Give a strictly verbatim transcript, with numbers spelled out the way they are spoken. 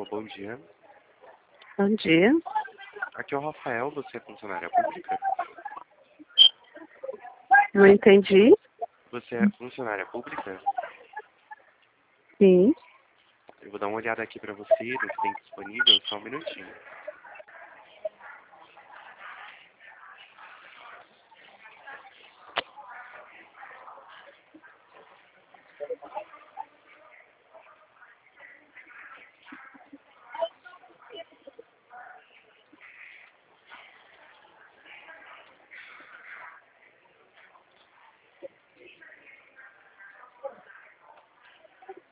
Alô, bom dia. Bom dia. Aqui é o Rafael, você é funcionária pública? Não entendi. Você é funcionária pública? Sim. Eu vou dar uma olhada aqui pra você, no que tem disponível, só um minutinho.